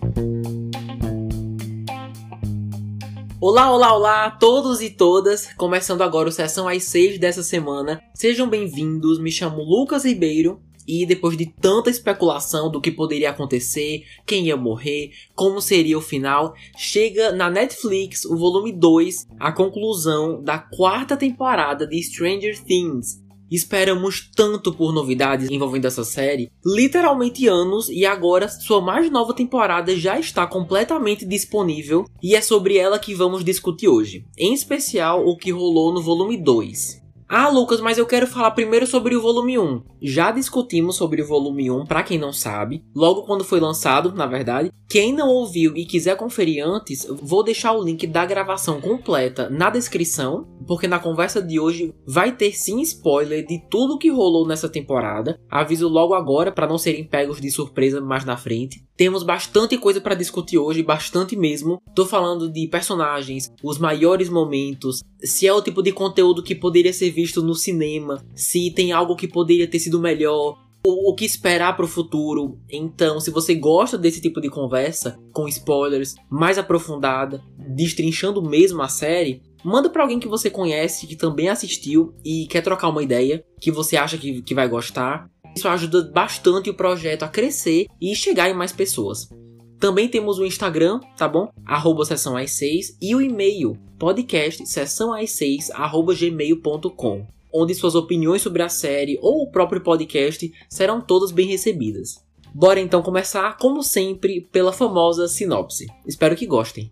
Olá, olá, olá, todos e todas! Começando agora o Sessão às 6 dessa semana. Sejam bem-vindos, me chamo Lucas Ribeiro e depois de tanta especulação do que poderia acontecer, quem ia morrer, como seria o final, chega na Netflix o volume 2, a conclusão da 4ª temporada de Stranger Things. Esperamos tanto por novidades envolvendo essa série, literalmente anos, e agora sua mais nova temporada já está completamente disponível e é sobre ela que vamos discutir hoje, em especial o que rolou no volume 2. Ah, Lucas, mas eu quero falar primeiro sobre o volume 1. Já discutimos sobre o volume 1, pra quem não sabe, logo quando foi lançado, na verdade. Quem não ouviu e quiser conferir antes, vou deixar o link da gravação completa na descrição, porque na conversa de hoje vai ter sim spoiler de tudo que rolou nessa temporada. Aviso logo agora para não serem pegos de surpresa mais na frente. Temos bastante coisa para discutir hoje, bastante mesmo. Tô falando de personagens, os maiores momentos, se é o tipo de conteúdo que poderia ser visto no cinema, se tem algo que poderia ter sido melhor, o que esperar pro futuro. Então, se você gosta desse tipo de conversa, com spoilers, mais aprofundada, destrinchando mesmo a série, manda pra alguém que você conhece, que também assistiu e quer trocar uma ideia, que você acha que vai gostar. Isso ajuda bastante o projeto a crescer e chegar em mais pessoas. Também temos o Instagram, tá bom? @sessãoas6 e o e-mail podcastsessãoas6@gmail.com, onde suas opiniões sobre a série ou o próprio podcast serão todas bem recebidas. Bora então começar, como sempre, pela famosa sinopse. Espero que gostem.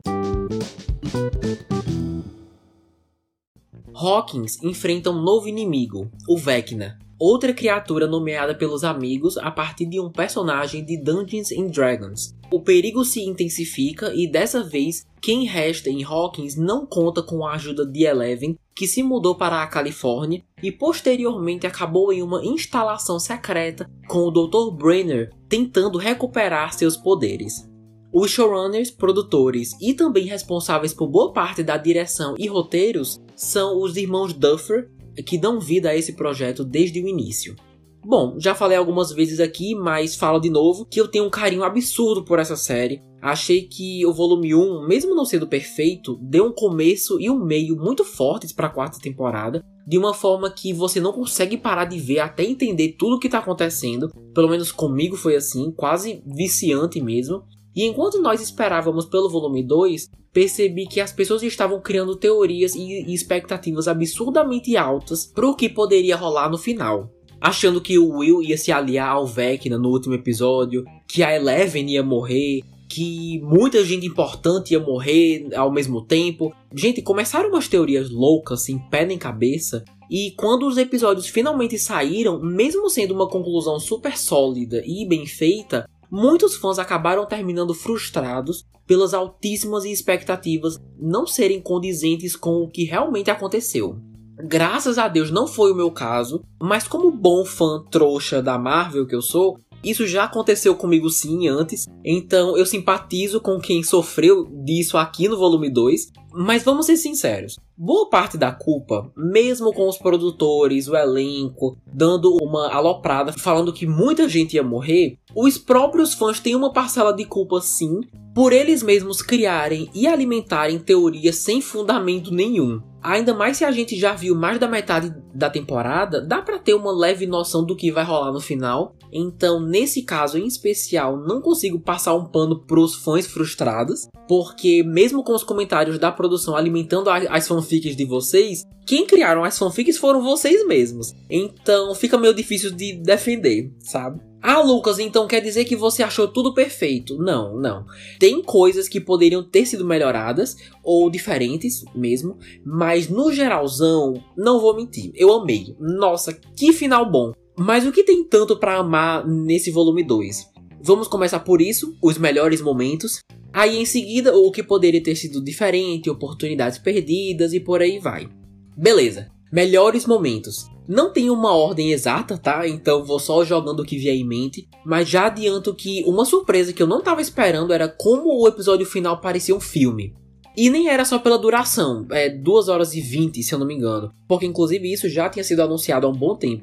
Hawkins enfrenta um novo inimigo, o Vecna, outra criatura nomeada pelos amigos a partir de um personagem de Dungeons & Dragons. O perigo se intensifica e dessa vez quem resta em Hawkins não conta com a ajuda de Eleven, que se mudou para a Califórnia e posteriormente acabou em uma instalação secreta com o Dr. Brenner tentando recuperar seus poderes. Os showrunners, produtores e também responsáveis por boa parte da direção e roteiros são os irmãos Duffer, que dão vida a esse projeto desde o início. Bom, já falei algumas vezes aqui, mas falo de novo que eu tenho um carinho absurdo por essa série. Achei que o volume 1, mesmo não sendo perfeito, deu um começo e um meio muito fortes para a 4ª temporada, de uma forma que você não consegue parar de ver até entender tudo o que está acontecendo. Pelo menos comigo foi assim, quase viciante mesmo. E enquanto nós esperávamos pelo volume 2, percebi que as pessoas estavam criando teorias e expectativas absurdamente altas para o que poderia rolar no final. Achando que o Will ia se aliar ao Vecna no último episódio, que a Eleven ia morrer, que muita gente importante ia morrer ao mesmo tempo. Gente, começaram umas teorias loucas, sem pé nem cabeça. E quando os episódios finalmente saíram, mesmo sendo uma conclusão super sólida e bem feita, muitos fãs acabaram terminando frustrados pelas altíssimas expectativas não serem condizentes com o que realmente aconteceu. Graças a Deus não foi o meu caso, mas como bom fã trouxa da Marvel que eu sou, isso já aconteceu comigo sim antes, então eu simpatizo com quem sofreu disso aqui no volume 2, mas vamos ser sinceros, boa parte da culpa, mesmo com os produtores, o elenco, dando uma aloprada, falando que muita gente ia morrer, os próprios fãs têm uma parcela de culpa sim, por eles mesmos criarem e alimentarem teorias sem fundamento nenhum. Ainda mais se a gente já viu mais da metade da temporada, dá pra ter uma leve noção do que vai rolar no final. Então, nesse caso em especial, não consigo passar um pano pros fãs frustrados, porque mesmo com os comentários da produção alimentando as fanfics de vocês, quem criaram as fanfics foram vocês mesmos. Então, fica meio difícil de defender, sabe? Ah, Lucas, então quer dizer que você achou tudo perfeito? Não, não. Tem coisas que poderiam ter sido melhoradas, ou diferentes mesmo, mas no geralzão, não vou mentir, eu amei. Nossa, que final bom. Mas o que tem tanto pra amar nesse volume 2? Vamos começar por isso, os melhores momentos. Aí em seguida, o que poderia ter sido diferente, oportunidades perdidas e por aí vai. Beleza, melhores momentos. Não tem uma ordem exata, tá? Então vou só jogando o que vier em mente. Mas já adianto que uma surpresa que eu não tava esperando era como o episódio final parecia um filme. E nem era só pela duração, 2 horas e 20, se eu não me engano. Porque inclusive isso já tinha sido anunciado há um bom tempo.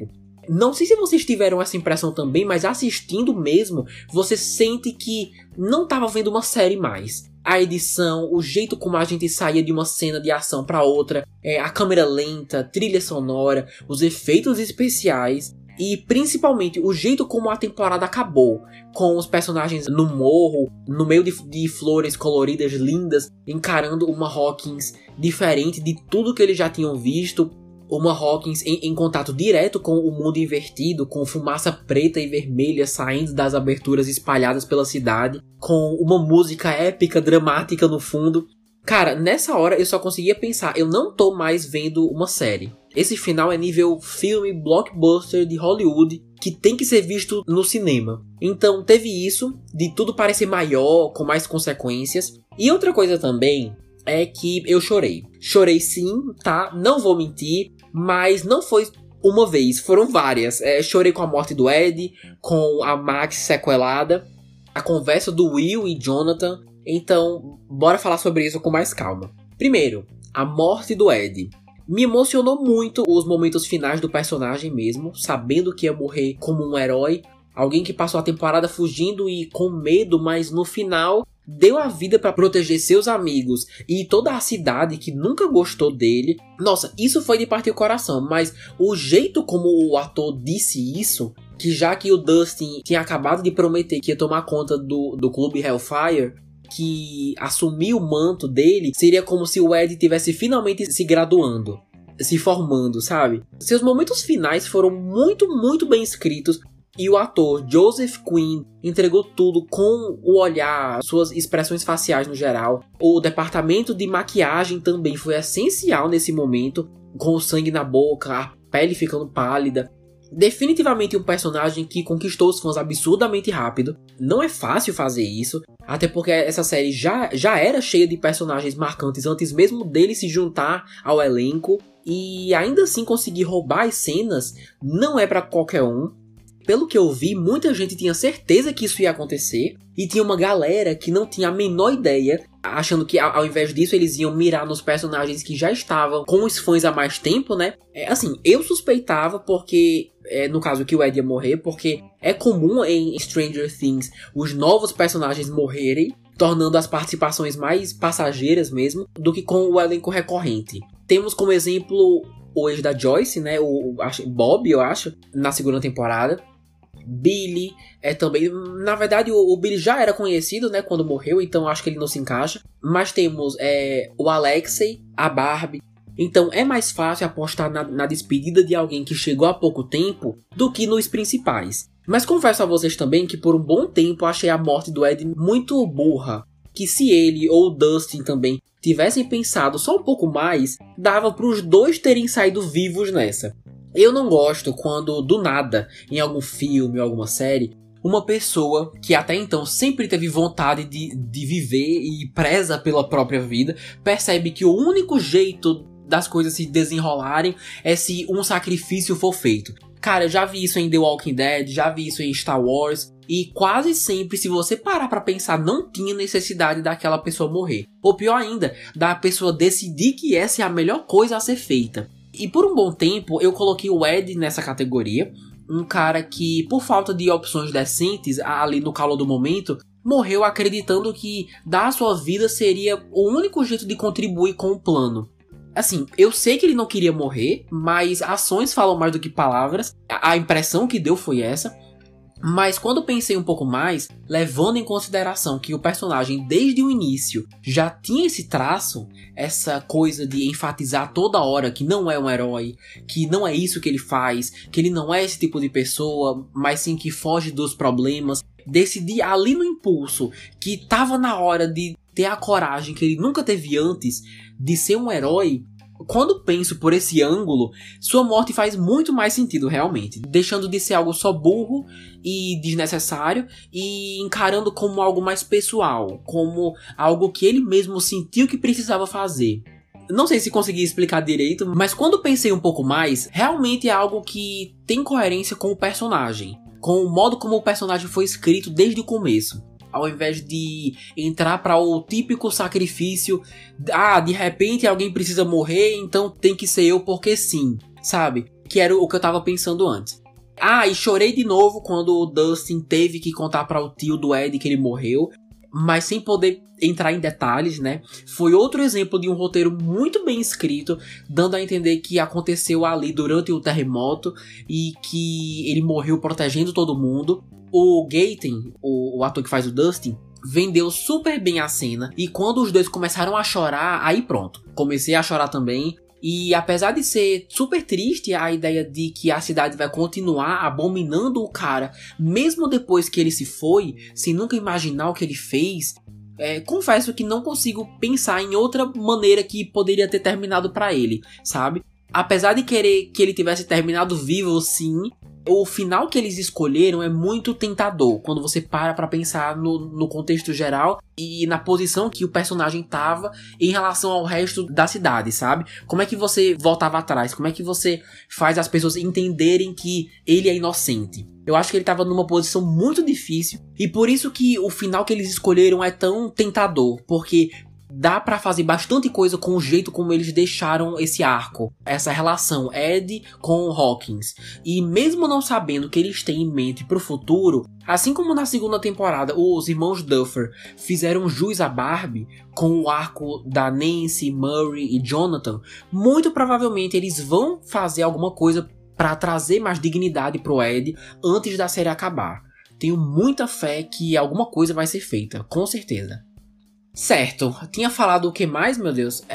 Não sei se vocês tiveram essa impressão também, mas assistindo mesmo, você sente que não tava vendo uma série mais. A edição, o jeito como a gente saía de uma cena de ação pra outra, a câmera lenta, trilha sonora, os efeitos especiais e principalmente o jeito como a temporada acabou, com os personagens no morro, no meio de flores coloridas lindas, encarando uma Hawkins diferente de tudo que eles já tinham visto. Uma Hawkins em contato direto com o mundo invertido, com fumaça preta e vermelha saindo das aberturas espalhadas pela cidade, com uma música épica, dramática no fundo. Cara, nessa hora eu só conseguia pensar, eu não tô mais vendo uma série. Esse final é nível filme blockbuster de Hollywood, que tem que ser visto no cinema. Então teve isso, de tudo parecer maior, com mais consequências. E outra coisa também é que eu chorei. Chorei sim, tá? Não vou mentir, mas não foi uma vez, foram várias. Chorei com a morte do Ed, com a Max sequelada, a conversa do Will e Jonathan. Então, bora falar sobre isso com mais calma. Primeiro, a morte do Ed. Me emocionou muito os momentos finais do personagem mesmo, sabendo que ia morrer como um herói. Alguém que passou a temporada fugindo e com medo, mas no final deu a vida pra proteger seus amigos e toda a cidade que nunca gostou dele. Nossa, isso foi de partir o coração, mas o jeito como o ator disse isso, que já que o Dustin tinha acabado de prometer que ia tomar conta do clube Hellfire, que assumir o manto dele seria como se o Ed tivesse finalmente se graduando, se formando, sabe? Seus momentos finais foram muito, muito bem escritos. E o ator Joseph Quinn entregou tudo com o olhar, suas expressões faciais no geral. O departamento de maquiagem também foi essencial nesse momento, com o sangue na boca, a pele ficando pálida. Definitivamente um personagem que conquistou os fãs absurdamente rápido. Não é fácil fazer isso, até porque essa série já era cheia de personagens marcantes antes mesmo dele se juntar ao elenco. E ainda assim conseguir roubar as cenas não é pra qualquer um. Pelo que eu vi, muita gente tinha certeza que isso ia acontecer, e tinha uma galera que não tinha a menor ideia, achando que ao invés disso eles iam mirar nos personagens que já estavam com os fãs há mais tempo, né? Assim, eu suspeitava porque, no caso que o Ed ia morrer, porque é comum em Stranger Things os novos personagens morrerem, tornando as participações mais passageiras mesmo, do que com o elenco recorrente. Temos como exemplo o ex da Joyce, né? O Bob, eu acho, na segunda temporada. Billy também. Na verdade, o Billy já era conhecido, né, quando morreu, então acho que ele não se encaixa. Mas temos o Alexei, a Barbie. Então é mais fácil apostar na despedida de alguém que chegou há pouco tempo do que nos principais. Mas confesso a vocês também que por um bom tempo achei a morte do Ed muito burra. Que se ele ou o Dustin também tivessem pensado só um pouco mais, dava para os dois terem saído vivos nessa. Eu não gosto quando, do nada, em algum filme ou alguma série, uma pessoa que até então sempre teve vontade de viver e preza pela própria vida, percebe que o único jeito das coisas se desenrolarem é se um sacrifício for feito. Cara, eu já vi isso em The Walking Dead, já vi isso em Star Wars, e quase sempre, se você parar pra pensar, não tinha necessidade daquela pessoa morrer. Ou pior ainda, da pessoa decidir que essa é a melhor coisa a ser feita. E por um bom tempo eu coloquei o Ed nessa categoria, um cara que, por falta de opções decentes ali no calor do momento, morreu acreditando que dar a sua vida seria o único jeito de contribuir com o plano. Assim, eu sei que ele não queria morrer, mas ações falam mais do que palavras, a impressão que deu foi essa. Mas quando pensei um pouco mais, levando em consideração que o personagem desde o início já tinha esse traço, essa coisa de enfatizar toda hora que não é um herói, que não é isso que ele faz, que ele não é esse tipo de pessoa, mas sim que foge dos problemas, decidi ali no impulso que tava na hora de ter a coragem que ele nunca teve antes de ser um herói. Quando penso por esse ângulo, sua morte faz muito mais sentido realmente, deixando de ser algo só burro e desnecessário e encarando como algo mais pessoal, como algo que ele mesmo sentiu que precisava fazer. Não sei se consegui explicar direito, mas quando pensei um pouco mais, realmente é algo que tem coerência com o personagem, com o modo como o personagem foi escrito desde o começo. Ao invés de entrar para o típico sacrifício, de repente alguém precisa morrer, então tem que ser eu porque sim, sabe? Que era o que eu tava pensando antes. E chorei de novo quando o Dustin teve que contar para o tio do Ed que ele morreu, mas sem poder entrar em detalhes, né? Foi outro exemplo de um roteiro muito bem escrito, dando a entender que aconteceu ali durante o terremoto e que ele morreu protegendo todo mundo. O Gaten, o ator que faz o Dustin, vendeu super bem a cena, e quando os dois começaram a chorar, aí pronto, comecei a chorar também. E apesar de ser super triste a ideia de que a cidade vai continuar abominando o cara, mesmo depois que ele se foi, sem nunca imaginar o que ele fez, confesso que não consigo pensar em outra maneira que poderia ter terminado pra ele, sabe? Apesar de querer que ele tivesse terminado vivo, sim, o final que eles escolheram é muito tentador quando você para pra pensar no contexto geral e na posição que o personagem tava em relação ao resto da cidade, sabe? Como é que você voltava atrás? Como é que você faz as pessoas entenderem que ele é inocente? Eu acho que ele tava numa posição muito difícil e por isso que o final que eles escolheram é tão tentador, porque dá pra fazer bastante coisa com o jeito como eles deixaram esse arco, essa relação Ed com Hawkins. E mesmo não sabendo o que eles têm em mente pro futuro, assim como na segunda temporada os irmãos Duffer fizeram jus a Barbie com o arco da Nancy, Murray e Jonathan, muito provavelmente eles vão fazer alguma coisa pra trazer mais dignidade pro Ed antes da série acabar. Tenho muita fé que alguma coisa vai ser feita, com certeza. Certo, tinha falado o que mais, meu Deus?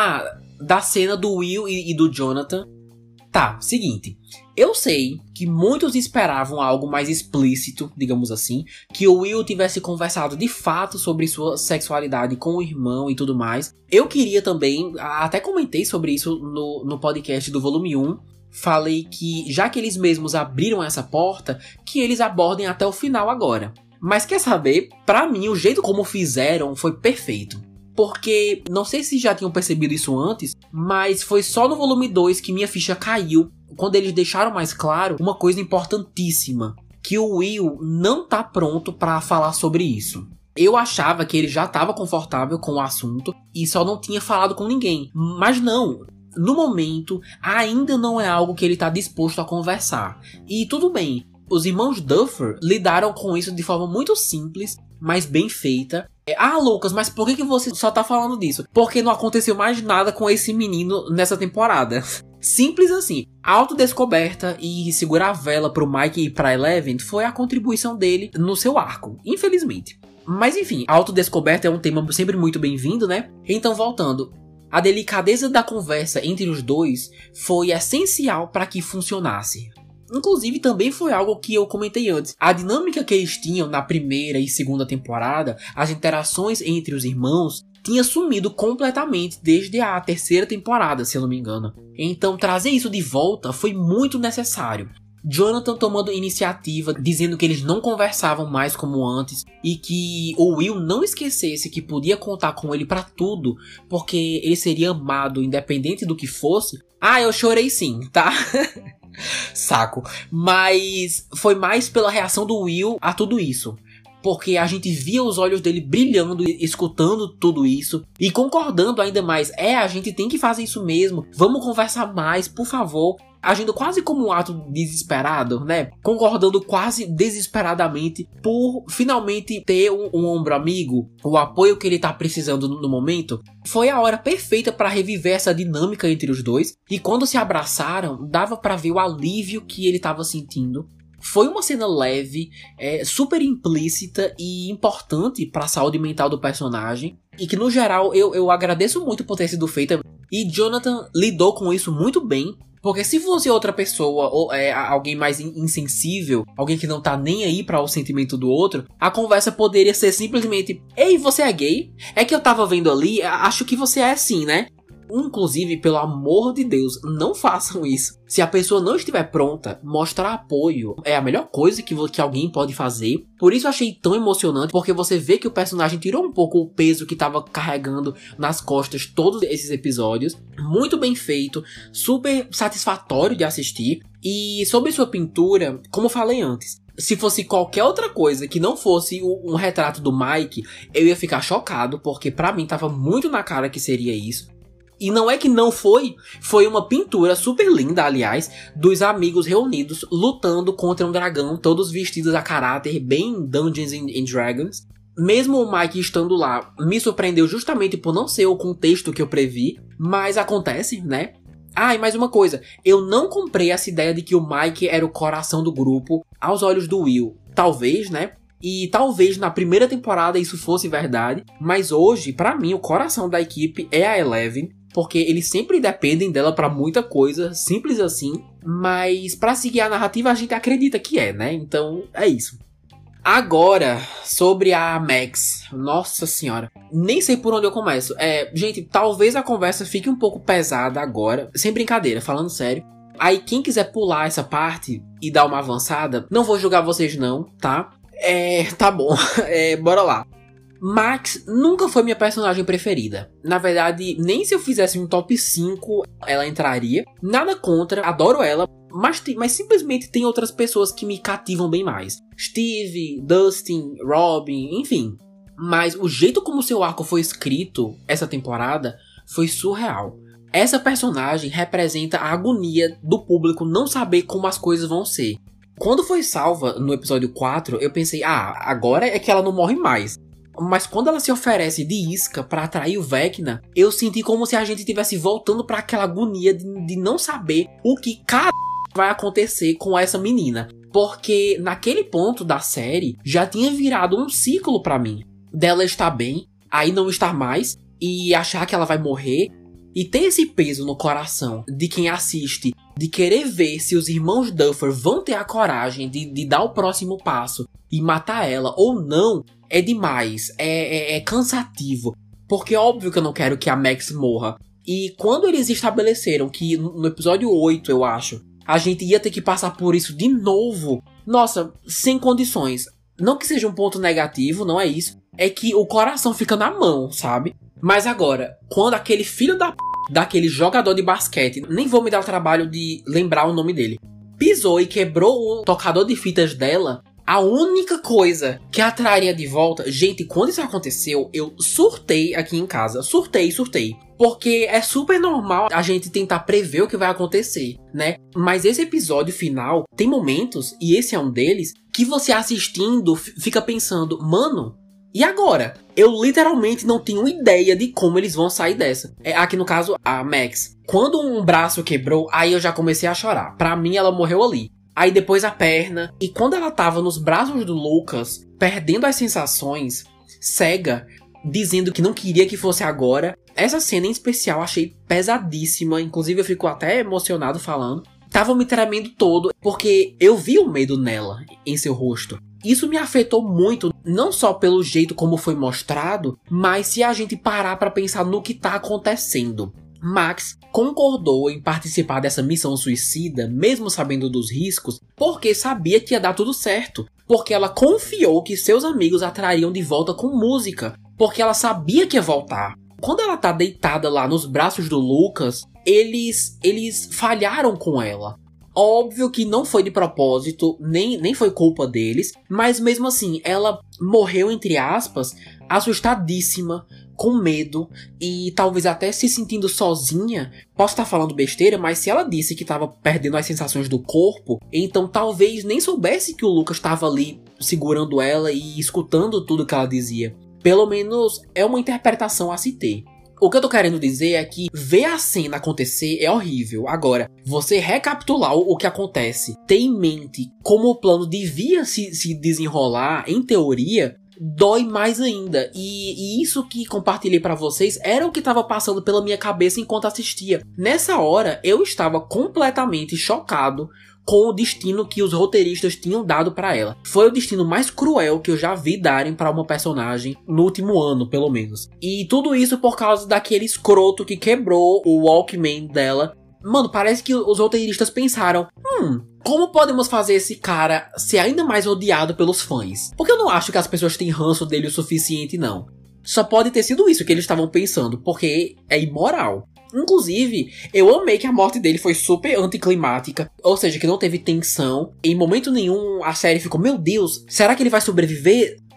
Da cena do Will e do Jonathan. Tá, seguinte. Eu sei que muitos esperavam algo mais explícito, digamos assim, que o Will tivesse conversado de fato sobre sua sexualidade com o irmão e tudo mais. Eu queria também, até comentei sobre isso no podcast do volume 1, falei que, já que eles mesmos abriram essa porta, que eles abordem até o final agora. Mas quer saber? Pra mim, o jeito como fizeram foi perfeito. Porque, não sei se já tinham percebido isso antes, mas foi só no volume 2 que minha ficha caiu, quando eles deixaram mais claro uma coisa importantíssima, que o Will não tá pronto pra falar sobre isso. Eu achava que ele já estava confortável com o assunto e só não tinha falado com ninguém. Mas não, no momento ainda não é algo que ele tá disposto a conversar. E tudo bem. Os irmãos Duffer lidaram com isso de forma muito simples, mas bem feita. Lucas, mas por que você só tá falando disso? Porque não aconteceu mais nada com esse menino nessa temporada. Simples assim. A autodescoberta e segurar a vela pro Mike e pra Eleven foi a contribuição dele no seu arco, infelizmente. Mas enfim, a autodescoberta é um tema sempre muito bem-vindo, né? Então voltando. A delicadeza da conversa entre os dois foi essencial para que funcionasse. Inclusive, também foi algo que eu comentei antes. A dinâmica que eles tinham na primeira e segunda temporada, as interações entre os irmãos, tinha sumido completamente desde a terceira temporada, se eu não me engano. Então, trazer isso de volta foi muito necessário. Jonathan tomando iniciativa, dizendo que eles não conversavam mais como antes e que o Will não esquecesse que podia contar com ele pra tudo, porque ele seria amado independente do que fosse. Eu chorei sim, tá? Saco. Mas foi mais pela reação do Will a tudo isso. Porque a gente via os olhos dele brilhando, escutando tudo isso e concordando ainda mais. A gente tem que fazer isso mesmo. Vamos conversar mais, por favor. Agindo quase como um ato desesperado, né? Concordando quase desesperadamente por finalmente ter um ombro amigo, o apoio que ele tá precisando no momento. Foi a hora perfeita para reviver essa dinâmica entre os dois. E quando se abraçaram, dava para ver o alívio que ele tava sentindo. Foi uma cena leve, super implícita e importante para a saúde mental do personagem. E que no geral eu agradeço muito por ter sido feita. E Jonathan lidou com isso muito bem. Porque se fosse outra pessoa, ou alguém mais insensível, alguém que não tá nem aí para o sentimento do outro, a conversa poderia ser simplesmente: ei, você é gay? É que eu tava vendo ali, acho que você é sim, né? Inclusive, pelo amor de Deus, não façam isso. Se a pessoa não estiver pronta, mostrar apoio é a melhor coisa que alguém pode fazer. Por isso eu achei tão emocionante, porque você vê que o personagem tirou um pouco o peso que estava carregando nas costas todos esses episódios. Muito bem feito, super satisfatório de assistir. E sobre sua pintura, como eu falei antes, se fosse qualquer outra coisa que não fosse um retrato do Mike, eu ia ficar chocado, porque pra mim tava muito na cara que seria isso. E não é que não foi, foi uma pintura super linda, aliás, dos amigos reunidos lutando contra um dragão, todos vestidos a caráter, bem Dungeons and Dragons. Mesmo o Mike estando lá, me surpreendeu justamente por não ser o contexto que eu previ, mas acontece, né? Ah, e mais uma coisa, eu não comprei essa ideia de que o Mike era o coração do grupo aos olhos do Will. Talvez, né? E talvez na primeira temporada isso fosse verdade, mas hoje, pra mim, o coração da equipe é a Eleven, porque eles sempre dependem dela pra muita coisa, simples assim, mas pra seguir a narrativa a gente acredita que é, né? Então, é isso. Agora, sobre a Max. Nossa senhora. Nem sei por onde eu começo. Gente, talvez a conversa fique um pouco pesada agora. Sem brincadeira, falando sério. Aí, quem quiser pular essa parte e dar uma avançada, não vou julgar vocês não, tá? Tá bom. Bora lá. Max nunca foi minha personagem preferida. Na verdade, nem se eu fizesse um top 5 ela entraria. Nada contra, adoro ela. Mas simplesmente tem outras pessoas que me cativam bem mais. Steve, Dustin, Robin, enfim. Mas o jeito como seu arco foi escrito essa temporada foi surreal. Essa personagem representa a agonia do público não saber como as coisas vão ser. Quando foi salva no episódio 4, eu pensei, agora é que ela não morre mais. Mas quando ela se oferece de isca pra atrair o Vecna, eu senti como se a gente estivesse voltando pra aquela agonia de não saber o que vai acontecer com essa menina. Porque naquele ponto da série já tinha virado um ciclo pra mim. Dela estar bem, aí não estar mais, e achar que ela vai morrer. E ter esse peso no coração de quem assiste, de querer ver se os irmãos Duffer vão ter a coragem de dar o próximo passo e matar ela ou não, é demais, é cansativo. Porque é óbvio que eu não quero que a Max morra. E quando eles estabeleceram que no episódio 8, eu acho, a gente ia ter que passar por isso de novo, nossa, sem condições. Não que seja um ponto negativo, não é isso. É que o coração fica na mão, sabe? Mas agora, quando aquele filho daquele jogador de basquete, nem vou me dar o trabalho de lembrar o nome dele, pisou e quebrou o tocador de fitas dela, a única coisa que a traria de volta... Gente, quando isso aconteceu, eu surtei aqui em casa. Surtei. Porque é super normal a gente tentar prever o que vai acontecer, né? Mas esse episódio final tem momentos, e esse é um deles, que você assistindo fica pensando, mano, e agora? Eu literalmente não tenho ideia de como eles vão sair dessa. Aqui no caso, a Max. Quando um braço quebrou, aí eu já comecei a chorar. Pra mim, ela morreu ali. Aí depois a perna. E quando ela tava nos braços do Lucas, perdendo as sensações, cega, dizendo que não queria que fosse agora. Essa cena em especial achei pesadíssima. Inclusive eu fico até emocionado falando. Tava me tremendo todo, porque eu vi o medo nela, em seu rosto. Isso me afetou muito, não só pelo jeito como foi mostrado, mas se a gente parar pra pensar no que tá acontecendo. Max concordou em participar dessa missão suicida, mesmo sabendo dos riscos, porque sabia que ia dar tudo certo. Porque ela confiou que seus amigos a trariam de volta com música, porque ela sabia que ia voltar. Quando ela tá deitada lá nos braços do Lucas, eles falharam com ela. Óbvio que não foi de propósito, nem foi culpa deles, mas mesmo assim, ela morreu, entre aspas, assustadíssima, com medo e talvez até se sentindo sozinha. Posso estar falando besteira, mas se ela disse que estava perdendo as sensações do corpo, então talvez nem soubesse que o Lucas estava ali segurando ela e escutando tudo que ela dizia. Pelo menos é uma interpretação a se ter. O que eu tô querendo dizer é que ver a cena acontecer é horrível. Agora, você recapitular o que acontece, ter em mente como o plano devia se desenrolar, em teoria, dói mais ainda. E isso que compartilhei pra vocês era o que tava passando pela minha cabeça enquanto assistia. Nessa hora, eu estava completamente chocado com o destino que os roteiristas tinham dado pra ela. Foi o destino mais cruel que eu já vi darem pra uma personagem no último ano, pelo menos. E tudo isso por causa daquele escroto que quebrou o Walkman dela. Mano, parece que os roteiristas pensaram, como podemos fazer esse cara ser ainda mais odiado pelos fãs? Porque eu não acho que as pessoas têm ranço dele o suficiente, não. Só pode ter sido isso que eles estavam pensando, porque é imoral. Inclusive, eu amei que a morte dele foi super anticlimática, ou seja, que não teve tensão. Em momento nenhum a série ficou, meu Deus, será que ele vai sobreviver?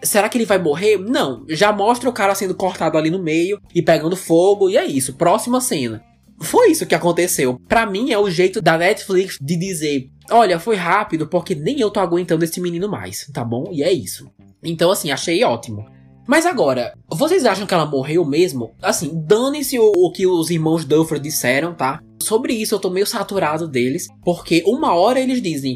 Será que ele vai morrer? Não, já mostra o cara sendo cortado ali no meio e pegando fogo, e é isso, próxima cena. Foi isso que aconteceu. Pra mim é o jeito da Netflix de dizer, olha, foi rápido porque nem eu tô aguentando esse menino mais, tá bom? E é isso. Então assim, achei ótimo. Mas agora, vocês acham que ela morreu mesmo? Assim, dane-se o que os irmãos Duffer disseram, tá? Sobre isso eu tô meio saturado deles, porque uma hora eles dizem,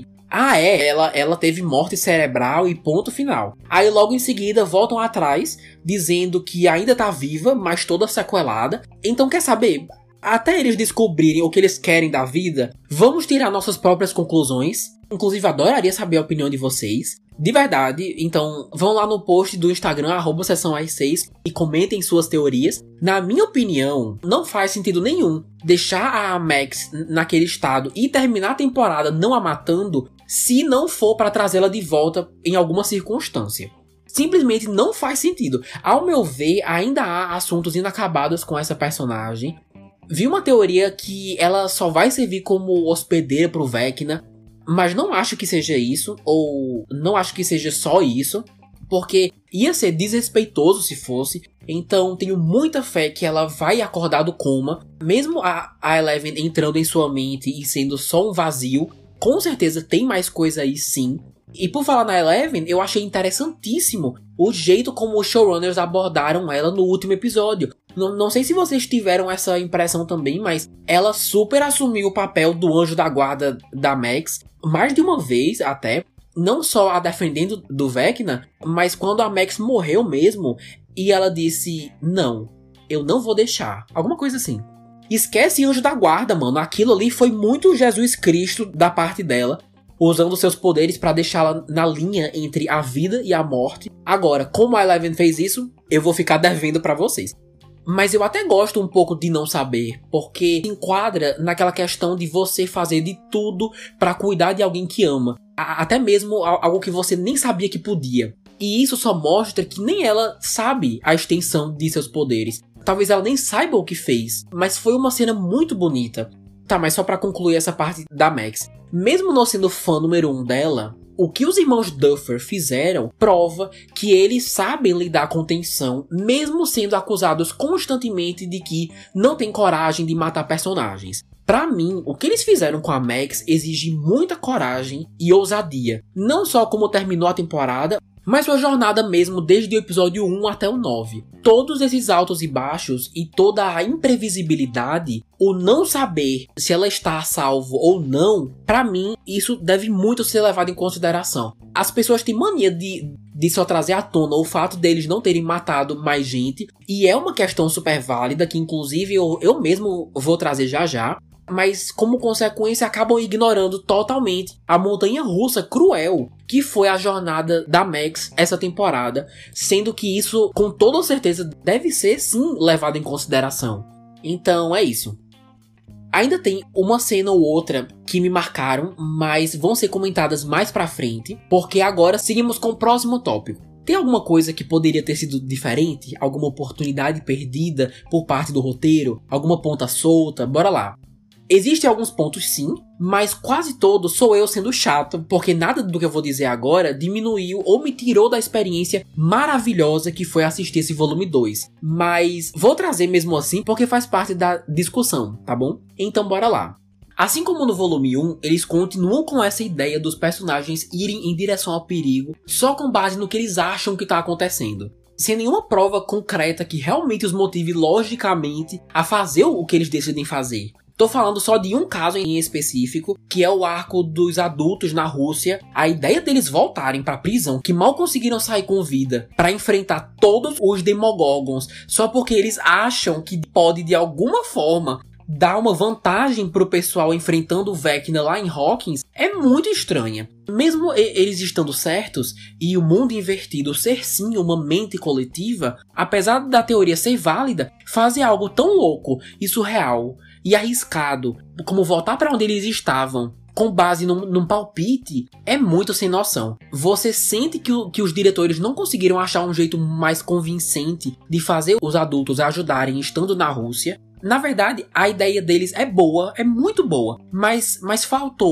ela teve morte cerebral e ponto final. Aí logo em seguida voltam atrás, dizendo que ainda tá viva, mas toda sequelada. Então quer saber? Até eles descobrirem o que eles querem da vida, vamos tirar nossas próprias conclusões. Inclusive, adoraria saber a opinião de vocês. De verdade, então vão lá no post do Instagram, @sessãoas6, e comentem suas teorias. Na minha opinião, não faz sentido nenhum deixar a Max naquele estado e terminar a temporada não a matando, se não for para trazê-la de volta em alguma circunstância. Simplesmente não faz sentido. Ao meu ver, ainda há assuntos inacabados com essa personagem. Vi uma teoria que ela só vai servir como hospedeira pro Vecna, mas não acho que seja isso, ou não acho que seja só isso, porque ia ser desrespeitoso se fosse. Então tenho muita fé que ela vai acordar do coma, mesmo a Eleven entrando em sua mente e sendo só um vazio. Com certeza tem mais coisa aí sim. E por falar na Eleven, eu achei interessantíssimo o jeito como os showrunners abordaram ela no último episódio. Não sei se vocês tiveram essa impressão também, mas ela super assumiu o papel do anjo da guarda da Max, mais de uma vez até, não só a defendendo do Vecna, mas quando a Max morreu mesmo, e ela disse, não, eu não vou deixar, alguma coisa assim. Esquece anjo da guarda, mano, aquilo ali foi muito Jesus Cristo da parte dela, usando seus poderes pra deixá-la na linha entre a vida e a morte. Agora, como a Eleven fez isso, eu vou ficar devendo pra vocês. Mas eu até gosto um pouco de não saber, porque se enquadra naquela questão de você fazer de tudo pra cuidar de alguém que ama. Até mesmo algo que você nem sabia que podia. E isso só mostra que nem ela sabe a extensão de seus poderes. Talvez ela nem saiba o que fez, mas foi uma cena muito bonita. Tá, mas só pra concluir essa parte da Max. Mesmo não sendo fã número 1 dela, o que os irmãos Duffer fizeram prova que eles sabem lidar com tensão, mesmo sendo acusados constantemente de que não tem coragem de matar personagens. Pra mim, o que eles fizeram com a Max exige muita coragem e ousadia. Não só como terminou a temporada, mas sua jornada mesmo desde o episódio 1 até o 9. Todos esses altos e baixos e toda a imprevisibilidade, o não saber se ela está a salvo ou não, pra mim, isso deve muito ser levado em consideração. As pessoas têm mania de só trazer à tona o fato deles não terem matado mais gente, e é uma questão super válida, que inclusive eu mesmo vou trazer já já. Mas como consequência acabam ignorando totalmente a montanha-russa cruel que foi a jornada da Max essa temporada, sendo que isso com toda certeza deve ser sim levado em consideração. Então é isso. Ainda tem uma cena ou outra que me marcaram, mas vão ser comentadas mais pra frente, porque agora seguimos com o próximo tópico. Tem alguma coisa que poderia ter sido diferente? Alguma oportunidade perdida por parte do roteiro? Alguma ponta solta? Bora lá. Existem alguns pontos sim, mas quase todos sou eu sendo chato, porque nada do que eu vou dizer agora diminuiu ou me tirou da experiência maravilhosa que foi assistir esse volume 2. Mas vou trazer mesmo assim porque faz parte da discussão, tá bom? Então bora lá. Assim como no volume 1, eles continuam com essa ideia dos personagens irem em direção ao perigo só com base no que eles acham que tá acontecendo, sem nenhuma prova concreta que realmente os motive logicamente a fazer o que eles decidem fazer. Tô falando só de um caso em específico, que é o arco dos adultos na Rússia. A ideia deles voltarem pra prisão, que mal conseguiram sair com vida, pra enfrentar todos os Demogorgons, só porque eles acham que pode de alguma forma dar uma vantagem pro pessoal enfrentando o Vecna lá em Hawkins, é muito estranha. Mesmo eles estando certos, e o mundo invertido ser sim uma mente coletiva, apesar da teoria ser válida, fazer algo tão louco e surreal e arriscado como voltar para onde eles estavam com base num palpite é muito sem noção. Você sente que os diretores não conseguiram achar um jeito mais convincente de fazer os adultos ajudarem estando na Rússia. Na verdade, a ideia deles é boa, é muito boa, mas faltou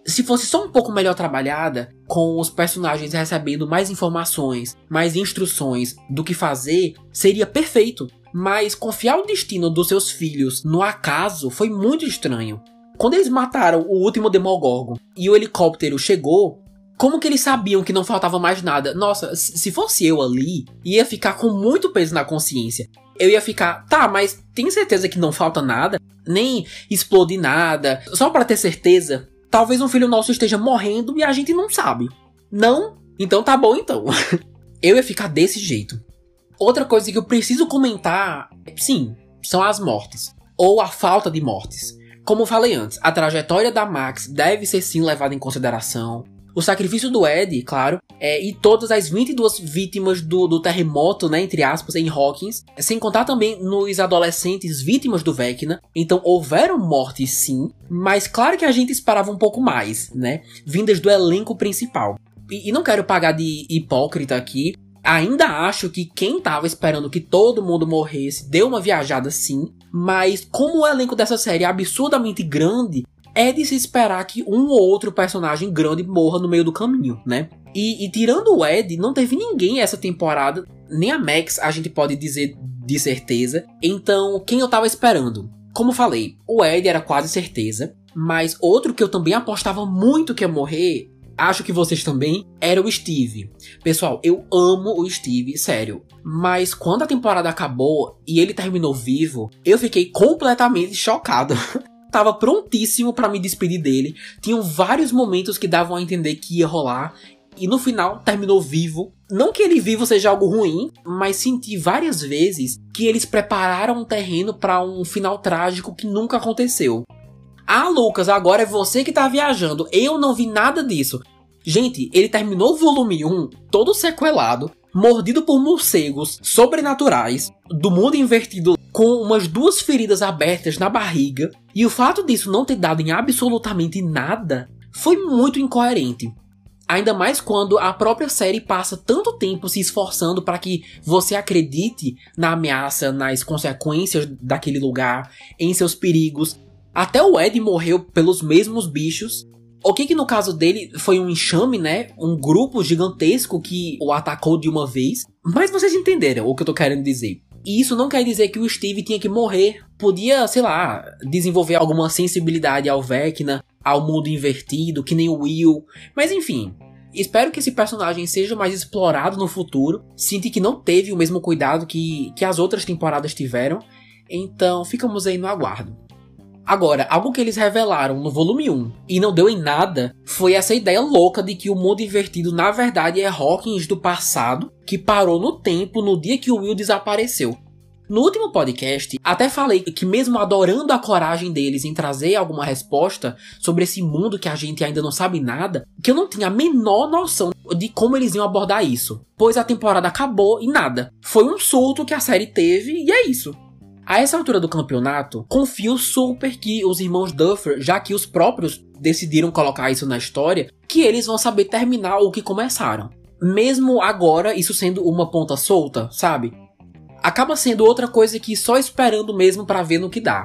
Se fosse só um pouco melhor trabalhada, com os personagens recebendo mais informações, mais instruções do que fazer, seria perfeito. Mas confiar o destino dos seus filhos no acaso foi muito estranho. Quando eles mataram o último Demogorgon e o helicóptero chegou, como que eles sabiam que não faltava mais nada? Nossa, se fosse eu ali, ia ficar com muito peso na consciência. Eu ia ficar, tá, mas tem certeza que não falta nada? Nem explode nada, só pra ter certeza. Talvez um filho nosso esteja morrendo e a gente não sabe. Não? Então tá bom então. Eu ia ficar desse jeito. Outra coisa que eu preciso comentar, sim, são as mortes. Ou a falta de mortes. Como eu falei antes, a trajetória da Max deve ser sim levada em consideração. O sacrifício do Ed, claro, e todas as 22 vítimas do terremoto, né, entre aspas, em Hawkins, sem contar também nos adolescentes vítimas do Vecna. Então houveram mortes sim, mas claro que a gente esperava um pouco mais, né, vindas do elenco principal. E não quero pagar de hipócrita aqui, ainda acho que quem tava esperando que todo mundo morresse deu uma viajada sim, mas como o elenco dessa série é absurdamente grande, é de se esperar que um ou outro personagem grande morra no meio do caminho, né? E tirando o Ed, não teve ninguém essa temporada, nem a Max a gente pode dizer de certeza. Então, quem eu tava esperando? Como falei, o Ed era quase certeza, mas outro que eu também apostava muito que ia morrer, acho que vocês também, era o Steve. Pessoal, eu amo o Steve, sério. Mas quando a temporada acabou e ele terminou vivo, eu fiquei completamente chocado. Tava prontíssimo pra me despedir dele. Tinham vários momentos que davam a entender que ia rolar. E no final, terminou vivo. Não que ele vivo seja algo ruim, mas senti várias vezes que eles prepararam um terreno pra um final trágico que nunca aconteceu. Ah, Lucas, agora é você que tá viajando. Eu não vi nada disso. Gente, ele terminou o volume 1 todo sequelado, mordido por morcegos sobrenaturais, do mundo invertido com umas 2 feridas abertas na barriga, e o fato disso não ter dado em absolutamente nada foi muito incoerente. Ainda mais quando a própria série passa tanto tempo se esforçando para que você acredite na ameaça, nas consequências daquele lugar, em seus perigos. Até o Ed morreu pelos mesmos bichos. O que no caso dele foi um enxame, né? Um grupo gigantesco que o atacou de uma vez. Mas vocês entenderam o que eu tô querendo dizer. E isso não quer dizer que o Steve tinha que morrer. Podia, sei lá, desenvolver alguma sensibilidade ao Vecna, ao mundo invertido, que nem o Will. Mas enfim, espero que esse personagem seja mais explorado no futuro. Sinto que não teve o mesmo cuidado que as outras temporadas tiveram. Então ficamos aí no aguardo. Agora, algo que eles revelaram no volume 1 e não deu em nada foi essa ideia louca de que o mundo invertido na verdade é Hawkins do passado, que parou no tempo no dia que o Will desapareceu. No último podcast, até falei que mesmo adorando a coragem deles em trazer alguma resposta sobre esse mundo que a gente ainda não sabe nada, que eu não tinha a menor noção de como eles iam abordar isso. Pois a temporada acabou e nada. Foi um surto que a série teve e é isso. A essa altura do campeonato, confio super que os irmãos Duffer, já que os próprios decidiram colocar isso na história, que eles vão saber terminar o que começaram. Mesmo agora, isso sendo uma ponta solta, sabe? Acaba sendo outra coisa que só esperando mesmo pra ver no que dá.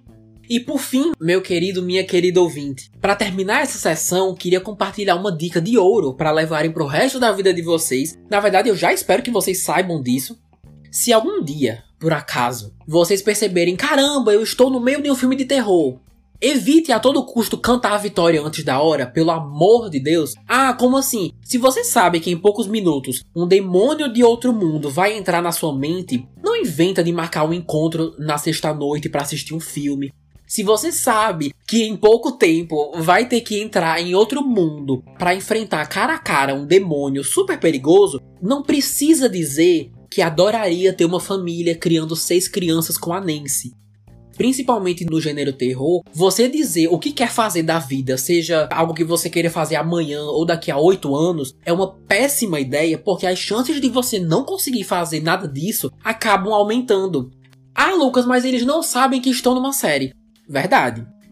E por fim, meu querido, minha querida ouvinte, para terminar essa sessão, queria compartilhar uma dica de ouro para levarem pro resto da vida de vocês. Na verdade, eu já espero que vocês saibam disso. Se algum dia, por acaso, vocês perceberem, caramba, eu estou no meio de um filme de terror, evite a todo custo cantar a vitória antes da hora, pelo amor de Deus. Ah, como assim? Se você sabe que em poucos minutos um demônio de outro mundo vai entrar na sua mente, não inventa de marcar um encontro na sexta-noite para assistir um filme. Se você sabe que em pouco tempo vai ter que entrar em outro mundo para enfrentar cara a cara um demônio super perigoso, não precisa dizer que adoraria ter uma família criando 6 crianças com a Nancy. Principalmente no gênero terror, você dizer o que quer fazer da vida, seja algo que você queira fazer amanhã ou daqui a 8 anos, é uma péssima ideia, porque as chances de você não conseguir fazer nada disso acabam aumentando. Ah, Lucas, mas eles não sabem que estão numa série. Verdade.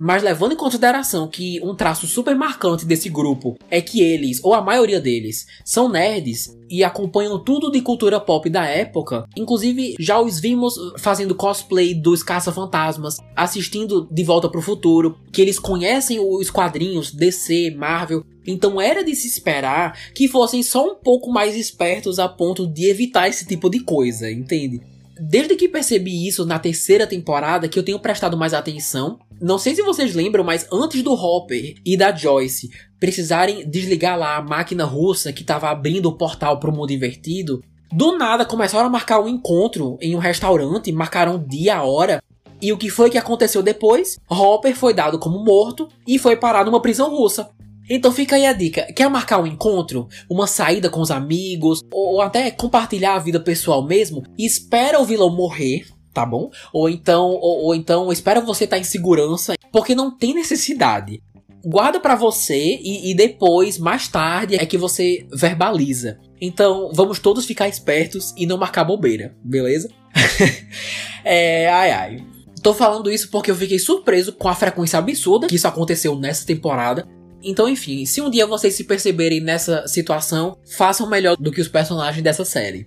Mas levando em consideração que um traço super marcante desse grupo é que eles, ou a maioria deles, são nerds e acompanham tudo de cultura pop da época, inclusive já os vimos fazendo cosplay dos Caça-Fantasmas, assistindo De Volta pro Futuro, que eles conhecem os quadrinhos DC, Marvel, então era de se esperar que fossem só um pouco mais espertos a ponto de evitar esse tipo de coisa, entende? Desde que percebi isso na terceira temporada que eu tenho prestado mais atenção. Não sei se vocês lembram, mas antes do Hopper e da Joyce precisarem desligar lá a máquina russa que estava abrindo o portal para o mundo invertido, do nada começaram a marcar um encontro em um restaurante, marcaram o dia, a hora. E o que foi que aconteceu depois? Hopper foi dado como morto e foi parar numa prisão russa. Então fica aí a dica, quer marcar um encontro, uma saída com os amigos, ou até compartilhar a vida pessoal mesmo, e espera o vilão morrer, tá bom? Ou então espera você estar em segurança, porque não tem necessidade. Guarda pra você e depois, mais tarde, é que você verbaliza. Então vamos todos ficar espertos e não marcar bobeira, beleza? Tô falando isso porque eu fiquei surpreso com a frequência absurda que isso aconteceu nessa temporada. Então, enfim, se um dia vocês se perceberem nessa situação, façam melhor do que os personagens dessa série.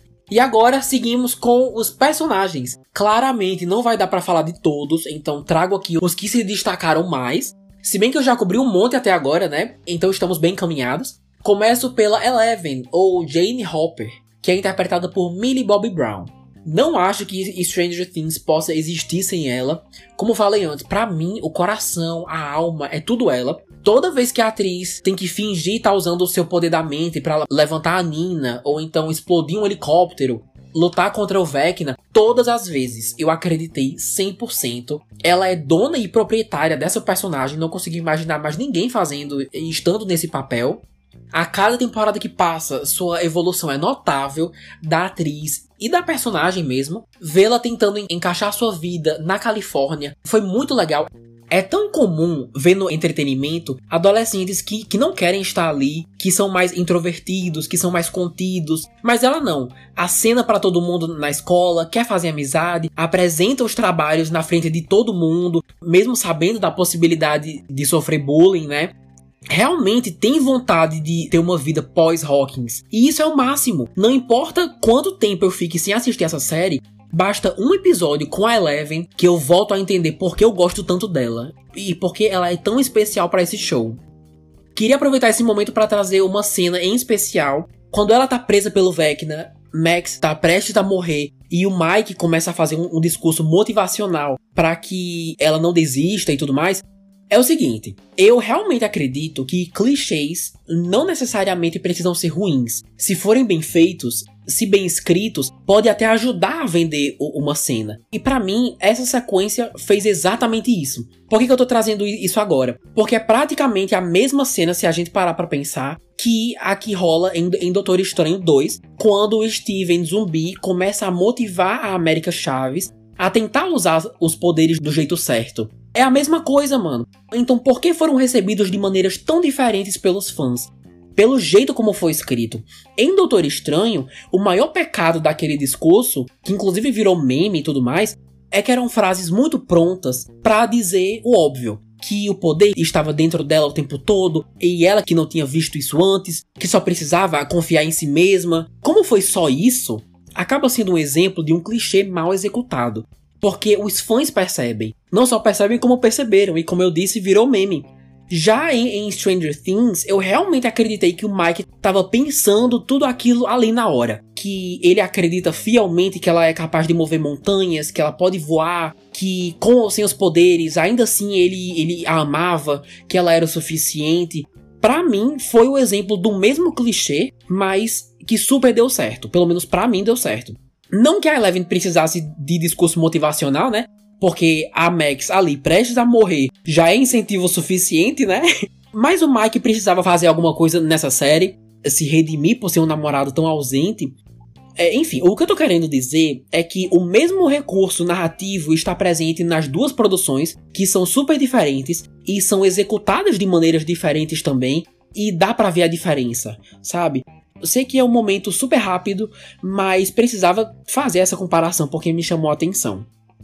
E agora seguimos com os personagens. Claramente não vai dar pra falar de todos, então trago aqui os que se destacaram mais. Se bem que eu já cobri um monte até agora, né? Então estamos bem encaminhados. Começo pela Eleven, ou Jane Hopper, que é interpretada por Millie Bobby Brown. Não acho que Stranger Things possa existir sem ela. Como falei antes, pra mim, o coração, a alma, é tudo ela. Toda vez que a atriz tem que fingir estar usando o seu poder da mente pra levantar a Nina, ou então explodir um helicóptero, lutar contra o Vecna, todas as vezes eu acreditei 100%. Ela é dona e proprietária dessa personagem, não consigo imaginar mais ninguém fazendo e estando nesse papel. A cada temporada que passa, sua evolução é notável, da atriz e da personagem mesmo. Vê-la tentando encaixar sua vida na Califórnia foi muito legal. É tão comum ver no entretenimento adolescentes que não querem estar ali, que são mais introvertidos, que são mais contidos, mas ela não. Acena pra todo mundo na escola, quer fazer amizade, apresenta os trabalhos na frente de todo mundo, mesmo sabendo da possibilidade de sofrer bullying, né? Realmente tem vontade de ter uma vida pós-Hawkins. E isso é o máximo. Não importa quanto tempo eu fique sem assistir essa série, basta um episódio com a Eleven que eu volto a entender por que eu gosto tanto dela. E por que ela é tão especial para esse show. Queria aproveitar esse momento para trazer uma cena em especial. Quando ela tá presa pelo Vecna, Max tá prestes a morrer e o Mike começa a fazer um discurso motivacional para que ela não desista e tudo mais. É o seguinte, eu realmente acredito que clichês não necessariamente precisam ser ruins. Se forem bem feitos, se bem escritos, pode até ajudar a vender uma cena. E pra mim, essa sequência fez exatamente isso. Por que eu tô trazendo isso agora? Porque é praticamente a mesma cena, se a gente parar pra pensar, que a que rola em Doutor Estranho 2, quando o Steven Zumbi começa a motivar a América Chaves a tentar usar os poderes do jeito certo. É a mesma coisa, mano. Então por que foram recebidos de maneiras tão diferentes pelos fãs? Pelo jeito como foi escrito. Em Doutor Estranho, o maior pecado daquele discurso, que inclusive virou meme e tudo mais, é que eram frases muito prontas pra dizer o óbvio. Que o poder estava dentro dela o tempo todo, e ela que não tinha visto isso antes, que só precisava confiar em si mesma. Como foi só isso, acaba sendo um exemplo de um clichê mal executado. Porque os fãs percebem. Não só percebem como perceberam. E como eu disse, virou meme. Já em Stranger Things, eu realmente acreditei que o Mike estava pensando tudo aquilo ali na hora. Que ele acredita fielmente que ela é capaz de mover montanhas, que ela pode voar, que com ou sem os poderes, ainda assim ele a amava, que ela era o suficiente. Pra mim, foi o exemplo do mesmo clichê, mas que super deu certo. Pelo menos pra mim deu certo. Não que a Eleven precisasse de discurso motivacional, né? Porque a Max ali, prestes a morrer, já é incentivo suficiente, né? Mas o Mike precisava fazer alguma coisa nessa série, se redimir por ser um namorado tão ausente. Enfim, o que eu tô querendo dizer é que o mesmo recurso narrativo está presente nas duas produções, que são super diferentes e são executadas de maneiras diferentes também, e dá pra ver a diferença, sabe? Eu sei que é um momento super rápido, mas precisava fazer essa comparação porque me chamou a atenção.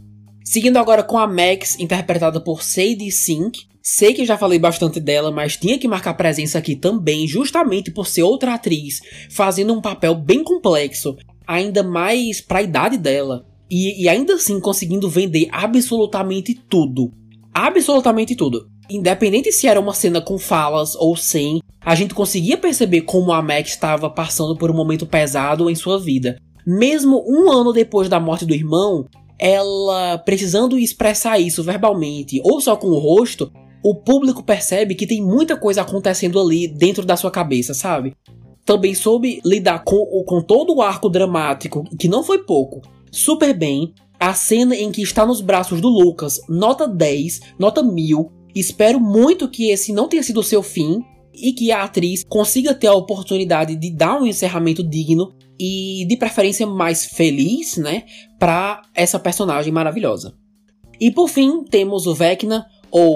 Seguindo agora com a Max, interpretada por Sadie Sink. Sei que já falei bastante dela, mas tinha que marcar presença aqui também, justamente por ser outra atriz, fazendo um papel bem complexo, ainda mais pra idade dela. E ainda assim conseguindo vender absolutamente tudo. Absolutamente tudo. Independente se era uma cena com falas ou sem, a gente conseguia perceber como a Max estava passando por um momento pesado em sua vida. Mesmo um ano depois da morte do irmão, ela precisando expressar isso verbalmente ou só com o rosto, o público percebe que tem muita coisa acontecendo ali dentro da sua cabeça, sabe? Também soube lidar com todo o arco dramático, que não foi pouco, super bem. A cena em que está nos braços do Lucas, nota 10, nota 1000. Espero muito que esse não tenha sido o seu fim e que a atriz consiga ter a oportunidade de dar um encerramento digno e de preferência mais feliz, né, para essa personagem maravilhosa. E por fim, temos o Vecna,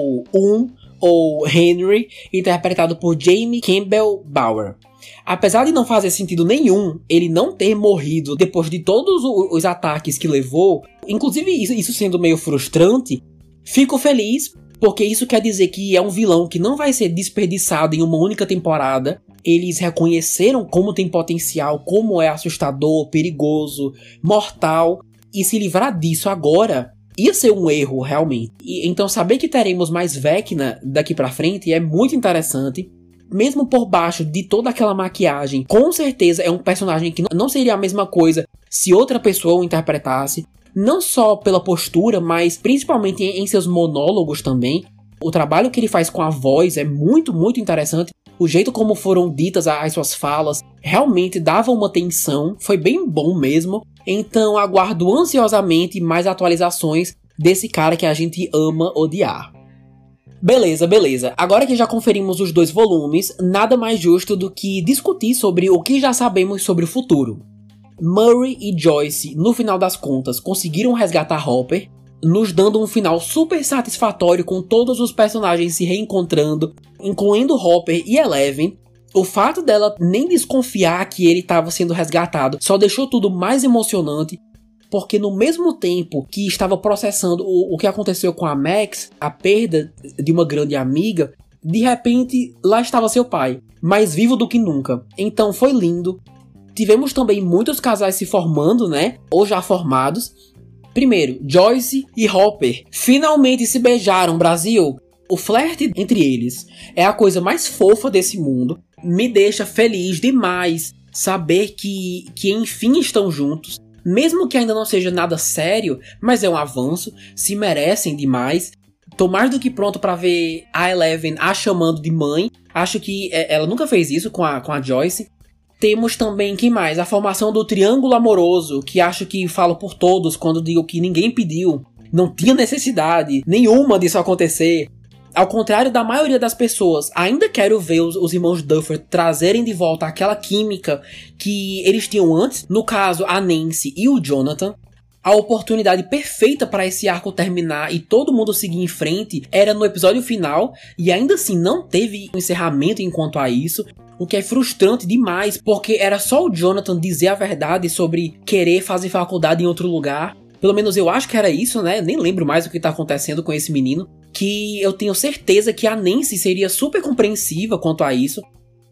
ou Henry, interpretado por Jamie Campbell Bower. Apesar de não fazer sentido nenhum ele não ter morrido depois de todos os ataques que levou, inclusive isso sendo meio frustrante, fico feliz porque isso quer dizer que é um vilão que não vai ser desperdiçado em uma única temporada. Eles reconheceram como tem potencial, como é assustador, perigoso, mortal, e se livrar disso agora ia ser um erro realmente. Então saber que teremos mais Vecna daqui pra frente é muito interessante. Mesmo por baixo de toda aquela maquiagem, com certeza é um personagem que não seria a mesma coisa se outra pessoa o interpretasse. Não só pela postura, mas principalmente em seus monólogos também. O trabalho que ele faz com a voz é muito, muito interessante. O jeito como foram ditas as suas falas realmente dava uma tensão. Foi bem bom mesmo. Então aguardo ansiosamente mais atualizações desse cara que a gente ama odiar. Beleza. Agora que já conferimos os 2 volumes, nada mais justo do que discutir sobre o que já sabemos sobre o futuro. Murray e Joyce, no final das contas, conseguiram resgatar Hopper, nos dando um final super satisfatório com todos os personagens se reencontrando, incluindo Hopper e Eleven. O fato dela nem desconfiar que ele estava sendo resgatado só deixou tudo mais emocionante, porque no mesmo tempo que estava processando o que aconteceu com a Max, a perda de uma grande amiga, de repente lá estava seu pai, mais vivo do que nunca. Então foi lindo. Tivemos também muitos casais se formando, né? Ou já formados. Primeiro, Joyce e Hopper finalmente se beijaram, Brasil. O flerte entre eles é a coisa mais fofa desse mundo. Me deixa feliz demais saber que enfim estão juntos. Mesmo que ainda não seja nada sério, mas é um avanço. Se merecem demais. Tô mais do que pronto pra ver a Eleven a chamando de mãe. Acho que ela nunca fez isso com a Joyce. Temos também, quem mais? A formação do triângulo amoroso, que acho que falo por todos quando digo que ninguém pediu. Não tinha necessidade nenhuma disso acontecer. Ao contrário da maioria das pessoas, ainda quero ver os irmãos Duffer trazerem de volta aquela química que eles tinham antes. No caso, a Nancy e o Jonathan. A oportunidade perfeita para esse arco terminar e todo mundo seguir em frente era no episódio final, e ainda assim não teve um encerramento enquanto a isso. O que é frustrante demais, porque era só o Jonathan dizer a verdade sobre querer fazer faculdade em outro lugar. Pelo menos eu acho que era isso, né? Nem lembro mais o que tá acontecendo com esse menino. Que eu tenho certeza que a Nancy seria super compreensiva quanto a isso.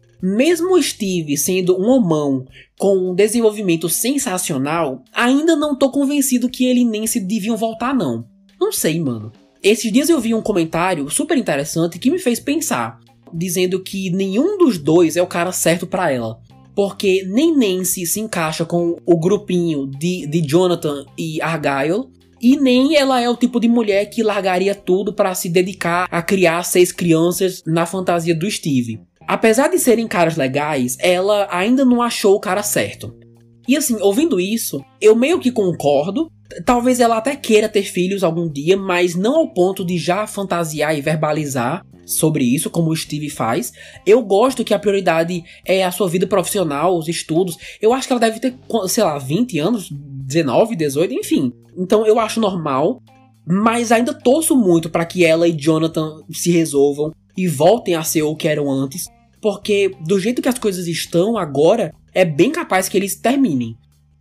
Mesmo o Steve sendo um homão com um desenvolvimento sensacional, ainda não tô convencido que ele e Nancy deviam voltar não. Não sei, mano. Esses dias eu vi um comentário super interessante que me fez pensar, dizendo que nenhum dos dois é o cara certo pra ela. Porque nem Nancy se encaixa com o grupinho de Jonathan e Argyle, e nem ela é o tipo de mulher que largaria tudo pra se dedicar a criar 6 crianças na fantasia do Steve. Apesar de serem caras legais, ela ainda não achou o cara certo. E assim, ouvindo isso, eu meio que concordo. Talvez ela até queira ter filhos algum dia, mas não ao ponto de já fantasiar e verbalizar sobre isso, como o Steve faz. Eu gosto que a prioridade é a sua vida profissional, os estudos. Eu acho que ela deve ter, sei lá, 20 anos, 19, 18, enfim. Então eu acho normal, mas ainda torço muito para que ela e Jonathan se resolvam e voltem a ser o que eram antes, porque do jeito que as coisas estão agora, é bem capaz que eles terminem.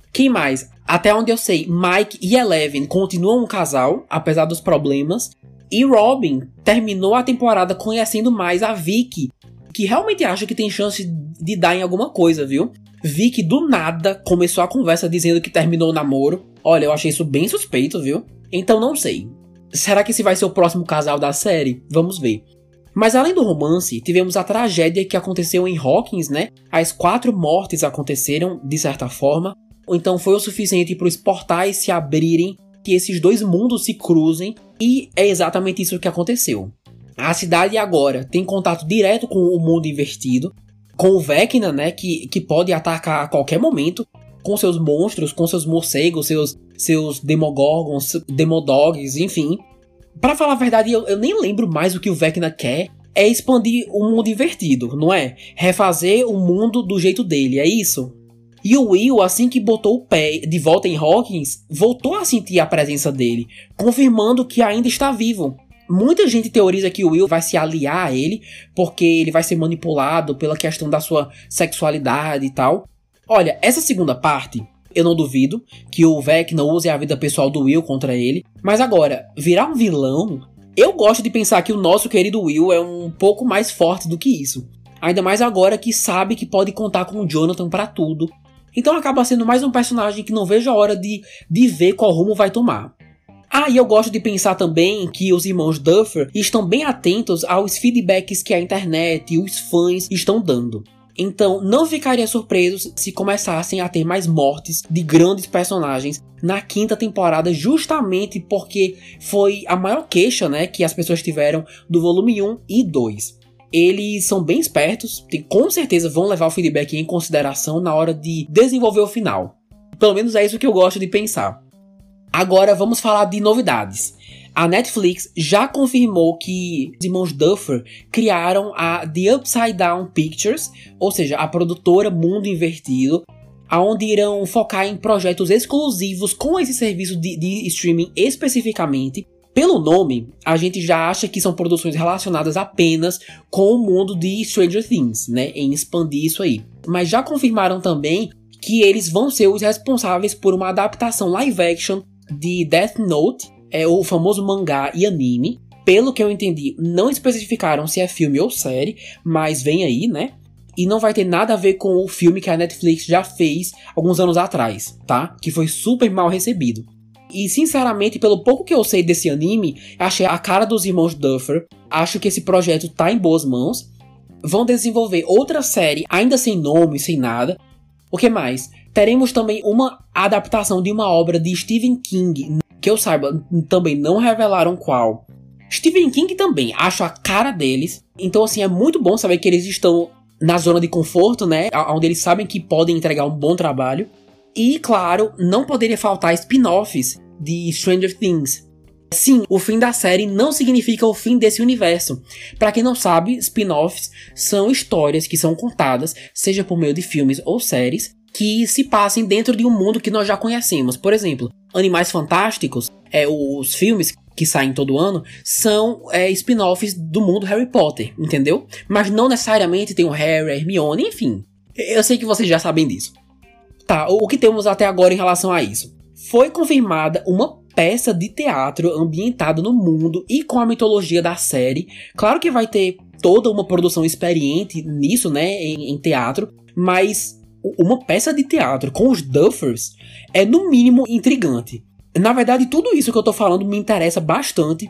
Quem mais? Até onde eu sei, Mike e Eleven continuam um casal, apesar dos problemas. E Robin terminou a temporada conhecendo mais a Vicky, que realmente acha que tem chance de dar em alguma coisa, viu? Vicky, do nada, começou a conversa dizendo que terminou o namoro. Olha, eu achei isso bem suspeito, viu? Então não sei. Será que esse vai ser o próximo casal da série? Vamos ver. Mas além do romance, tivemos a tragédia que aconteceu em Hawkins, né? As 4 mortes aconteceram, de certa forma. Então foi o suficiente para os portais se abrirem, que esses 2 mundos se cruzem. E é exatamente isso que aconteceu. A cidade agora tem contato direto com o mundo invertido. Com o Vecna, né? Que pode atacar a qualquer momento. Com seus monstros, com seus morcegos, seus demogorgons, demodogs, enfim. Pra falar a verdade, eu nem lembro mais o que o Vecna quer. É expandir o mundo invertido, não é? Refazer o mundo do jeito dele, é isso? E o Will, assim que botou o pé de volta em Hawkins, voltou a sentir a presença dele, confirmando que ainda está vivo. Muita gente teoriza que o Will vai se aliar a ele, porque ele vai ser manipulado pela questão da sua sexualidade e tal. Olha, essa segunda parte, eu não duvido que o Vecna use a vida pessoal do Will contra ele. Mas agora, virar um vilão, eu gosto de pensar que o nosso querido Will é um pouco mais forte do que isso. Ainda mais agora que sabe que pode contar com o Jonathan pra tudo. Então acaba sendo mais um personagem que não vejo a hora de ver qual rumo vai tomar. Ah, e eu gosto de pensar também que os irmãos Duffer estão bem atentos aos feedbacks que a internet e os fãs estão dando. Então, não ficaria surpreso se começassem a ter mais mortes de grandes personagens na 5ª temporada, justamente porque foi a maior queixa, né, que as pessoas tiveram do volume 1 e 2. Eles são bem espertos, com certeza vão levar o feedback em consideração na hora de desenvolver o final. Pelo menos é isso que eu gosto de pensar. Agora vamos falar de novidades. A Netflix já confirmou que os irmãos Duffer criaram a The Upside Down Pictures, ou seja, a produtora Mundo Invertido, onde irão focar em projetos exclusivos com esse serviço de streaming especificamente. Pelo nome, a gente já acha que são produções relacionadas apenas com o mundo de Stranger Things, né, em expandir isso aí. Mas já confirmaram também que eles vão ser os responsáveis por uma adaptação live action de Death Note, o famoso mangá e anime. Pelo que eu entendi, não especificaram se é filme ou série, mas vem aí, né? E não vai ter nada a ver com o filme que a Netflix já fez alguns anos atrás, tá? Que foi super mal recebido. E sinceramente, pelo pouco que eu sei desse anime, achei a cara dos irmãos Duffer. Acho que esse projeto tá em boas mãos. Vão desenvolver outra série, ainda sem nome, sem nada. O que mais? Teremos também uma adaptação de uma obra de Stephen King, que eu saiba, também não revelaram qual. Stephen King também, acho a cara deles. Então assim, é muito bom saber que eles estão na zona de conforto, né? Onde eles sabem que podem entregar um bom trabalho. E claro, não poderia faltar spin-offs de Stranger Things. Sim, o fim da série não significa o fim desse universo. Pra quem não sabe, spin-offs são histórias que são contadas, seja por meio de filmes ou séries, que se passem dentro de um mundo que nós já conhecemos. Por exemplo, Animais Fantásticos, os filmes que saem todo ano, são spin-offs do mundo Harry Potter, entendeu? Mas não necessariamente tem o Harry, a Hermione, enfim. Eu sei que vocês já sabem disso. Tá, o que temos até agora em relação a isso? Foi confirmada uma peça de teatro ambientada no mundo e com a mitologia da série. Claro que vai ter toda uma produção experiente nisso, né, em teatro, mas uma peça de teatro com os Duffers é no mínimo intrigante. Na verdade, tudo isso que eu tô falando me interessa bastante.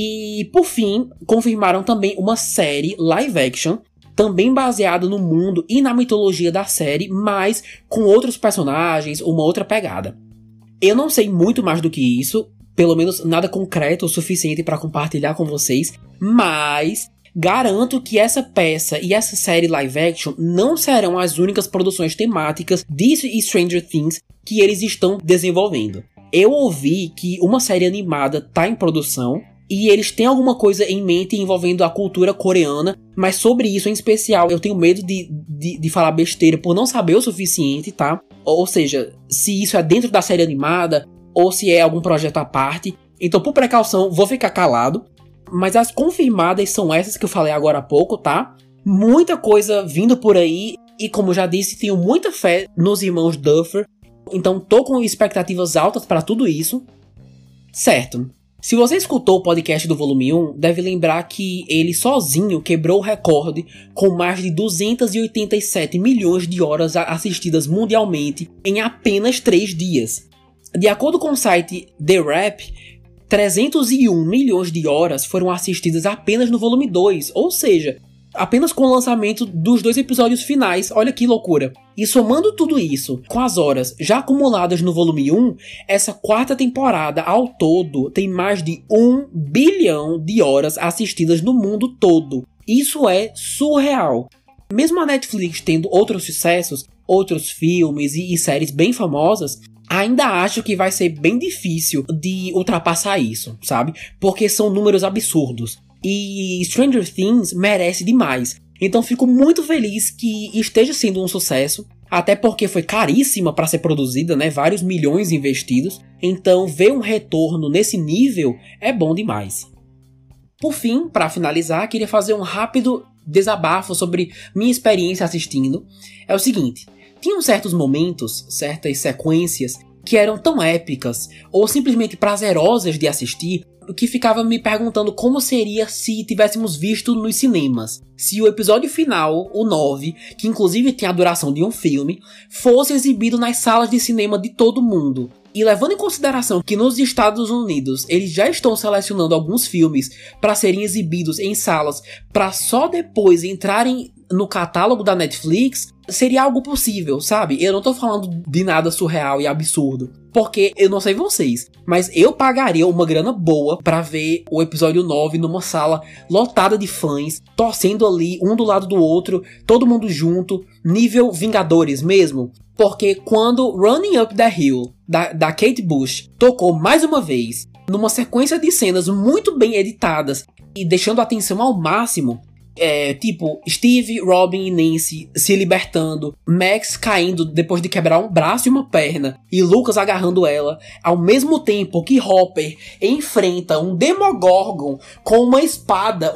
E, por fim, confirmaram também uma série live action, também baseada no mundo e na mitologia da série, mas com outros personagens, uma outra pegada. Eu não sei muito mais do que isso, pelo menos nada concreto o suficiente para compartilhar com vocês, mas garanto que essa peça e essa série live action não serão as únicas produções temáticas de Stranger Things que eles estão desenvolvendo. Eu ouvi que uma série animada tá em produção e eles têm alguma coisa em mente envolvendo a cultura coreana, mas sobre isso em especial eu tenho medo de falar besteira por não saber o suficiente, tá? Ou seja, se isso é dentro da série animada ou se é algum projeto à parte. Então, por precaução, vou ficar calado. Mas as confirmadas são essas que eu falei agora há pouco, tá? Muita coisa vindo por aí. E como já disse, tenho muita fé nos irmãos Duffer. Então tô com expectativas altas para tudo isso. Certo. Se você escutou o podcast do volume 1, deve lembrar que ele sozinho quebrou o recorde com mais de 287 milhões de horas assistidas mundialmente em apenas 3 dias. De acordo com o site The Wrap, 301 milhões de horas foram assistidas apenas no volume 2, ou seja, apenas com o lançamento dos 2 episódios finais. Olha que loucura. E somando tudo isso com as horas já acumuladas no volume 1, essa 4ª temporada ao todo tem mais de 1 bilhão de horas assistidas no mundo todo. Isso é surreal. Mesmo a Netflix tendo outros sucessos, outros filmes e séries bem famosas, ainda acho que vai ser bem difícil de ultrapassar isso, sabe? Porque são números absurdos. E Stranger Things merece demais. Então fico muito feliz que esteja sendo um sucesso. Até porque foi caríssima para ser produzida, né? Vários milhões investidos. Então ver um retorno nesse nível é bom demais. Por fim, para finalizar, queria fazer um rápido desabafo sobre minha experiência assistindo. É o seguinte, tinham certos momentos, certas sequências que eram tão épicas ou simplesmente prazerosas de assistir que ficava me perguntando como seria se tivéssemos visto nos cinemas. Se o episódio final, o 9, que inclusive tem a duração de um filme, fosse exibido nas salas de cinema de todo mundo. E levando em consideração que nos Estados Unidos eles já estão selecionando alguns filmes para serem exibidos em salas para só depois entrarem no catálogo da Netflix, seria algo possível, sabe? Eu não tô falando de nada surreal e absurdo, porque eu não sei vocês, mas eu pagaria uma grana boa pra ver o episódio 9 numa sala lotada de fãs, torcendo ali um do lado do outro, todo mundo junto, nível Vingadores mesmo. Porque quando Running Up the Hill, da Kate Bush, tocou mais uma vez, numa sequência de cenas muito bem editadas e deixando a atenção ao máximo, tipo, Steve, Robin e Nancy se libertando, Max caindo depois de quebrar um braço e uma perna, e Lucas agarrando ela, ao mesmo tempo que Hopper enfrenta um Demogorgon com uma espada,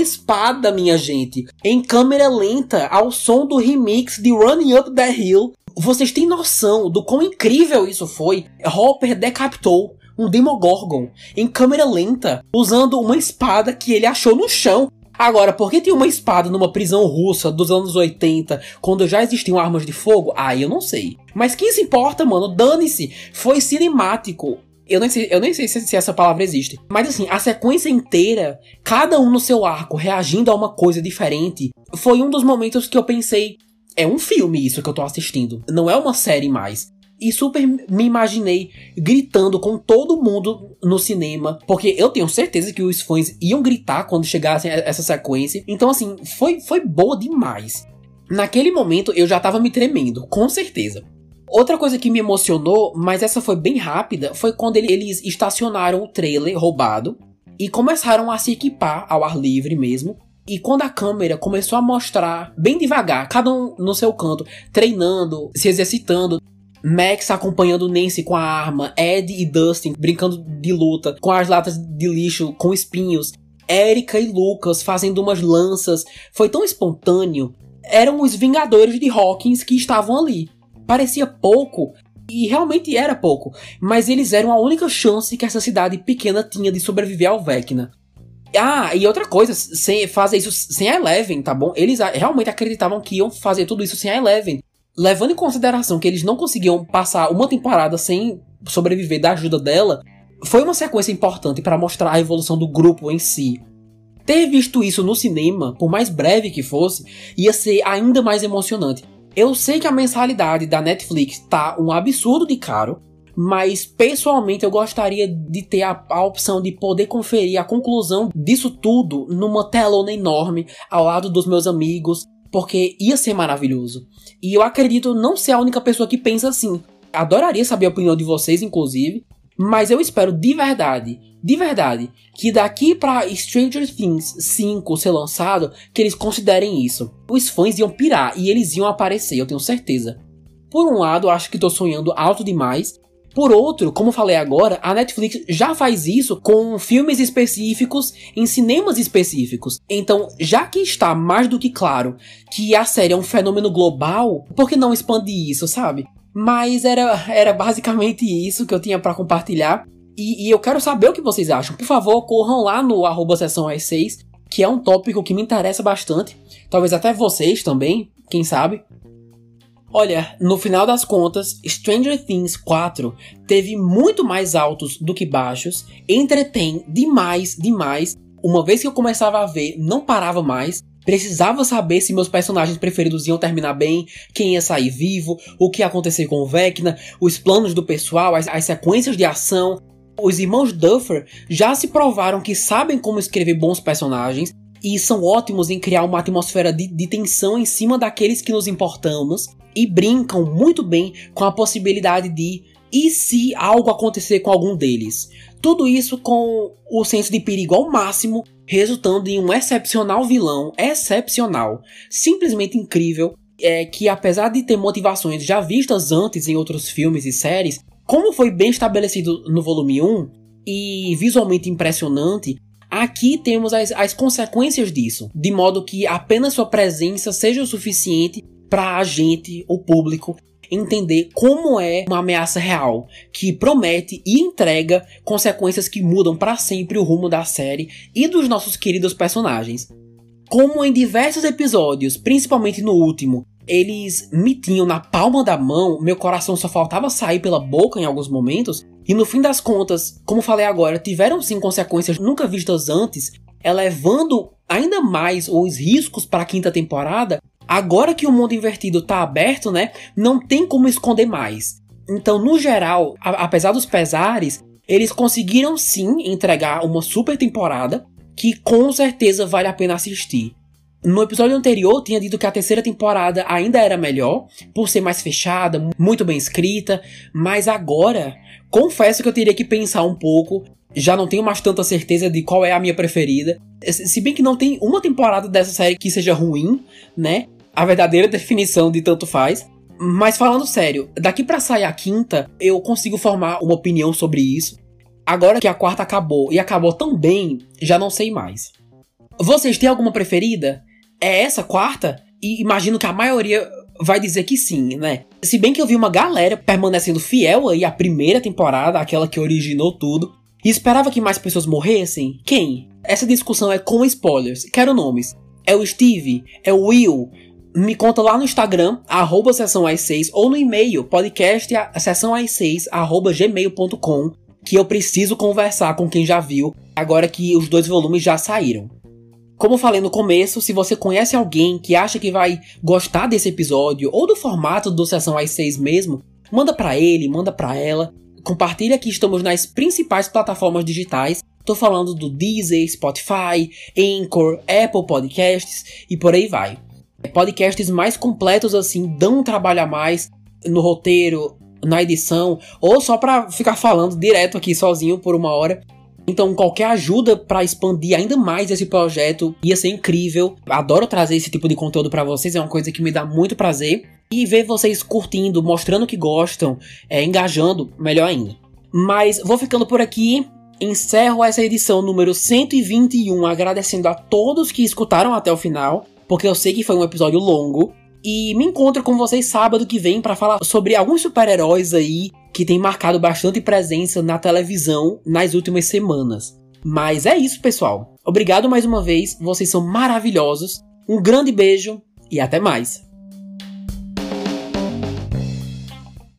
minha gente, em câmera lenta ao som do remix de Running Up the Hill. Vocês têm noção do quão incrível isso foi? Hopper decapitou um Demogorgon em câmera lenta, usando uma espada que ele achou no chão. Agora, por que tem uma espada numa prisão russa dos anos 80, quando já existiam armas de fogo? Eu não sei. Mas quem se importa, mano? Dane-se. Foi cinemático. Eu nem sei se essa palavra existe. Mas assim, a sequência inteira, cada um no seu arco, reagindo a uma coisa diferente, foi um dos momentos que eu pensei, é um filme isso que eu tô assistindo. Não é uma série mais. E super me imaginei gritando com todo mundo no cinema, porque eu tenho certeza que os fãs iam gritar quando chegasse essa sequência. Então assim, foi boa demais. Naquele momento eu já tava me tremendo, com certeza. Outra coisa que me emocionou, mas essa foi bem rápida, foi quando eles estacionaram o trailer roubado e começaram a se equipar ao ar livre mesmo. E quando a câmera começou a mostrar bem devagar, cada um no seu canto, treinando, se exercitando, Max acompanhando Nancy com a arma, Ed e Dustin brincando de luta com as latas de lixo com espinhos, Erika e Lucas fazendo umas lanças, foi tão espontâneo. Eram os Vingadores de Hawkins que estavam ali. Parecia pouco, e realmente era pouco, mas eles eram a única chance que essa cidade pequena tinha de sobreviver ao Vecna. E outra coisa, fazer isso sem a Eleven, tá bom? Eles realmente acreditavam que iam fazer tudo isso sem a Eleven. Levando em consideração que eles não conseguiam passar uma temporada sem sobreviver da ajuda dela, foi uma sequência importante para mostrar a evolução do grupo em si. Ter visto isso no cinema, por mais breve que fosse, ia ser ainda mais emocionante. Eu sei que a mensalidade da Netflix tá um absurdo de caro, mas pessoalmente eu gostaria de ter a opção de poder conferir a conclusão disso tudo numa telona enorme, ao lado dos meus amigos, porque ia ser maravilhoso. E eu acredito não ser a única pessoa que pensa assim. Adoraria saber a opinião de vocês, inclusive, mas eu espero de verdade, que daqui pra Stranger Things 5 ser lançado, que eles considerem isso. Os fãs iam pirar e eles iam aparecer, eu tenho certeza. Por um lado, eu acho que tô sonhando alto demais. Por outro, como falei agora, a Netflix já faz isso com filmes específicos em cinemas específicos. Então, já que está mais do que claro que a série é um fenômeno global, por que não expandir isso, sabe? Mas era basicamente isso que eu tinha pra compartilhar. E eu quero saber o que vocês acham. Por favor, corram lá no @sessãoas6, que é um tópico que me interessa bastante. Talvez até vocês também, quem sabe. Olha, no final das contas, Stranger Things 4 teve muito mais altos do que baixos, entretém demais. Uma vez que eu começava a ver, não parava mais. Precisava saber se meus personagens preferidos iam terminar bem, quem ia sair vivo, o que ia acontecer com o Vecna, os planos do pessoal, as sequências de ação. Os irmãos Duffer já se provaram que sabem como escrever bons personagens e são ótimos em criar uma atmosfera de tensão em cima daqueles que nos importamos e brincam muito bem com a possibilidade de e se algo acontecer com algum deles. Tudo isso com o senso de perigo ao máximo, resultando em um excepcional vilão, excepcional, simplesmente incrível, que apesar de ter motivações já vistas antes em outros filmes e séries, como foi bem estabelecido no volume 1 e visualmente impressionante, aqui temos as consequências disso, de modo que apenas sua presença seja o suficiente para a gente, o público, entender como é uma ameaça real, que promete e entrega consequências que mudam para sempre o rumo da série e dos nossos queridos personagens. Como em diversos episódios, principalmente no último, eles me tinham na palma da mão, meu coração só faltava sair pela boca em alguns momentos, e no fim das contas, como falei agora, tiveram sim consequências nunca vistas antes, elevando ainda mais os riscos para a quinta temporada. Agora que o mundo invertido tá aberto, né, não tem como esconder mais. Então, no geral, apesar dos pesares, eles conseguiram sim entregar uma super temporada que com certeza vale a pena assistir. No episódio anterior, tinha dito que a terceira temporada ainda era melhor, por ser mais fechada, muito bem escrita, mas agora, confesso que eu teria que pensar um pouco, já não tenho mais tanta certeza de qual é a minha preferida, se bem que não tem uma temporada dessa série que seja ruim, né, a verdadeira definição de tanto faz, mas falando sério, daqui pra sair a quinta, eu consigo formar uma opinião sobre isso. Agora que a quarta acabou, e acabou tão bem, já não sei mais. Vocês têm alguma preferida? É essa quarta? E imagino que a maioria vai dizer que sim, né? Se bem que eu vi uma galera permanecendo fiel aí à primeira temporada, aquela que originou tudo, e esperava que mais pessoas morressem. Quem? Essa discussão é com spoilers. Quero nomes. É o Steve? É o Will? Me conta lá no Instagram, @sessãoas6, ou no e-mail, podcast@sessãoas6@gmail.com, que eu preciso conversar com quem já viu, agora que os 2 volumes já saíram. Como falei no começo, se você conhece alguém que acha que vai gostar desse episódio, ou do formato do Sessão às 6 mesmo, manda pra ele, manda pra ela. Compartilha que estamos nas principais plataformas digitais. Tô falando do Deezer, Spotify, Anchor, Apple Podcasts e por aí vai. Podcasts mais completos assim dão um trabalho a mais no roteiro, na edição, ou só pra ficar falando direto aqui sozinho por 1 hora. Então qualquer ajuda pra expandir ainda mais esse projeto ia ser incrível. Adoro trazer esse tipo de conteúdo pra vocês, é uma coisa que me dá muito prazer. E ver vocês curtindo, mostrando que gostam, engajando, melhor ainda. Mas vou ficando por aqui. Encerro essa edição número 121 agradecendo a todos que escutaram até o final, porque eu sei que foi um episódio longo. E me encontro com vocês sábado que vem para falar sobre alguns super-heróis aí que tem marcado bastante presença na televisão nas últimas semanas. Mas é isso, pessoal. Obrigado mais uma vez, vocês são maravilhosos. Um grande beijo e até mais.